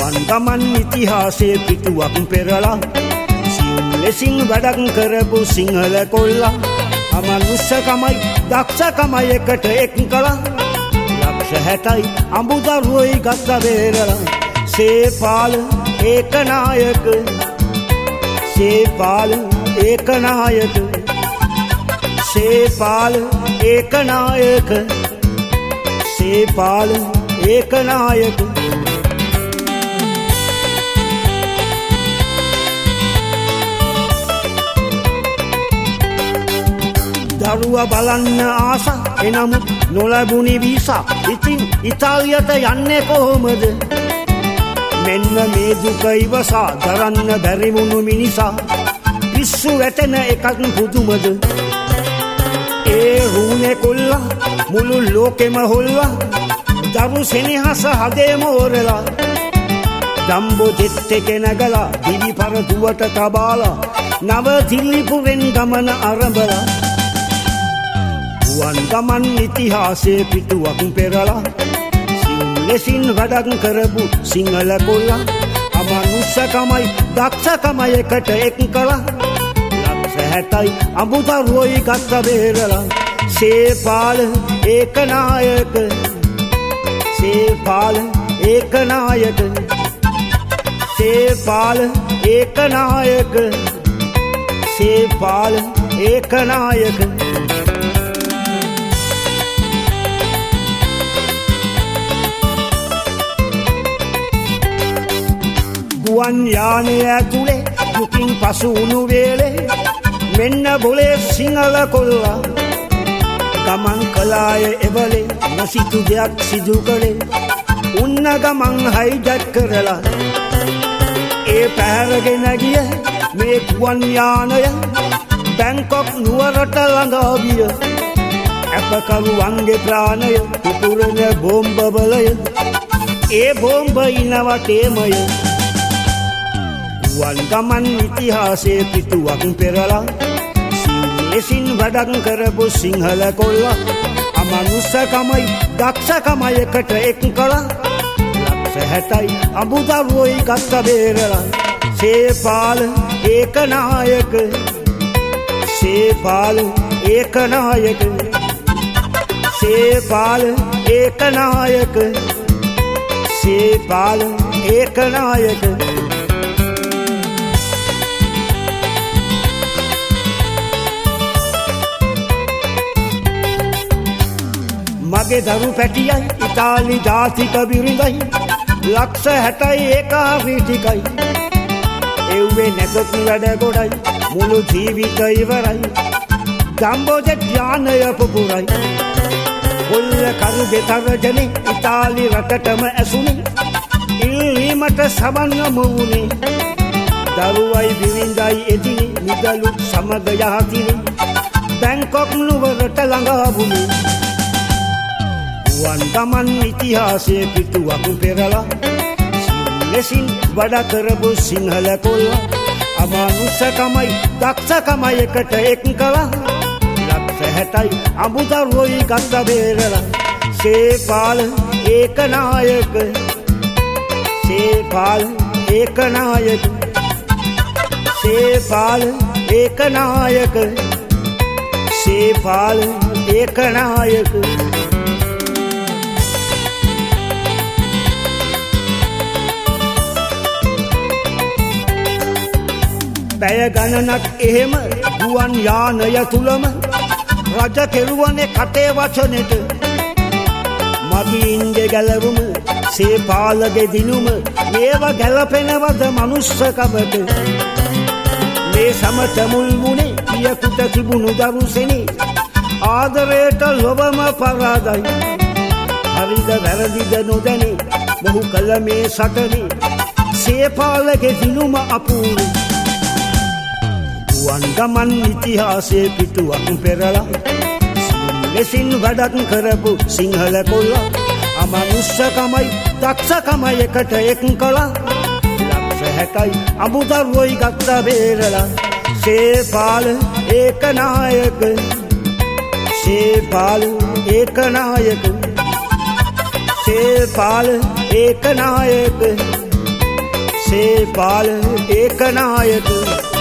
ගුවන් ගමන් ඉතිහාසයේ පිටුවක් පෙරලා සියුම් ලෙසින් වැඩක් කරපු සිංහල කොල්ලා අමනුෂ්‍යකමයි දක්ෂකමයි එකට එක් කළා ලක්ෂ 60යි අඹුදරුවෝයි ගත්ත බේරලා සේපාල ඒකනායක සේපාල ඒකනායක සේපාල ඒකනායක සේපාල ඒකනායක දරුවා බලන්න ආස එනමුත් නොලැබුණි වීසා ඉතින් ඉතාලියට යන්නේ කොහොමද මෙන්න මේ දුක ඉවසා දරන්න බැරි වුණු මිනිසා පිස්සු වැටෙන එකක් පුදුමද ඒ රුණේ කොල්ලා මුළු ලෝකෙම හොල්ලා දරු සෙනෙහස හදේම හොරලා දම්බෝ දෙත් එක නැගලා දිවි පරදුවට තබාලා නව දිල්ලිපුරෙන් ගමන ආරම්භලා ගුවන් ගමන් ඉතිහාසයේ පිටුවක් පෙරලා සියුම් ලෙසින් වැඩක් කරපු සිංහල කොල්ලා අමනුෂ්‍යකමයි දක්ෂකමයි එකට එක් කළා ලක්ෂ 60යි අඹුදරුවෝයි ගත්ත බේරලා සේපාල ඒකනායක සේපාල ඒකනායක සේපාල ඒකනායක සේපාල ඒකනායක ගුවන් යානය ඇතුලේ දුකින් පසු වුණු වේලේ මෙන්න බොලේ සිංහල කොල්ලා ගමන් කළාය එවලේ නොසිතු දෙයක් සිදු කළේ උන්න ගමන් හයිජැක් කරලා ඒ පැහැරගෙන ගිය මේ ගුවන් යානය බැංකොක් නුවරට ළඟ ආවිය අපකරුවන්ගේ ප්‍රාණය පුපුරන බෝම්බ බලය ඒ බෝම්බ ඉනවටේමය ගුවන් ගමන් ඉතිහාසයේ පිටුවක් පෙරලා සියුම් ලෙසින් වැඩක් කරපු සිංහල කොල්ලා අමනුෂ්‍යකමයි දක්ෂකමයි එකට එක් කළා ලක්ෂ 60යි අඹුදරුවෝයි ගත්ත බේරලා සේපාල ඒකනායක සේපාල ඒකනායක සේපාල ඒකනායක සේපාල ඒකනායක මගේ දරු පැටියයි ඉතාලි ජාතික බිරිඳයි ලක්ෂ 60යි ඒකාවිතිකයි එව්වේ නැතත් වැඩ ගොඩයි මුළු ජීවිත ඉවරයි ජම්බෝජෙට් යානය පුපුරයි කොල්ල කරු දෙතරජනේ ඉතාලි රටටම ඇසුනේ ඉල්ලීමට සබන් යමුනේ දරුවයි බිරිඳයි එදිනේ නිදලු සමග යහතිනේ බැංකොක් නුවරට ළඟ ආවුනේ ගුවන් ගමන් ඉතිහාසයේ පිටුවක් පෙරලා සියුම් ලෙසින් වැඩ කරපු සිංහල කොල්ලා අමනුෂ්‍යකමයි දක්ෂකමයි එකට එක් කළා ලක්ෂ 60යි අඹුදරුවෝයි ගත්ත බේරලා සේපාල ඒකනායක සේපාල ඒකනායක සේපාල ඒකනායක සේපාල ඒකනායක පැය ගණනක් එහෙම ගුවන් යානය තුලම රජ කෙරුවනේ කටේ වචනෙට මගින්ගේ ගැලවුම සේපාලගේ දිනුම මේව ගැලපෙනවද මනුස්සකමට මේ සමත මුල් මුනේ පියකුට තිබුණු දරුසෙනේ ආදරයට ලොවම පරාදයි හරිද වැරදිද නොදැනේ මොහු කළ මේ සටනේ සේපාලගේ දිනුම අපූරු ගුවන් ගමන් ඉතිහාසයේ පිටුවක් පෙරලා සියුම් ලෙසින් වැඩක් කරපු සිංහල කොල්ලා අමනුෂ්‍යකමයි දක්ෂකමයි එකට එක් කළා ලක්ෂ 60යි අඹුදරුවෝයි ගත්ත බේරලා සේපාල ඒකනායක සේපාල ඒකනායක සේපාල ඒකනායක දේශේ පාලන ඒකනායක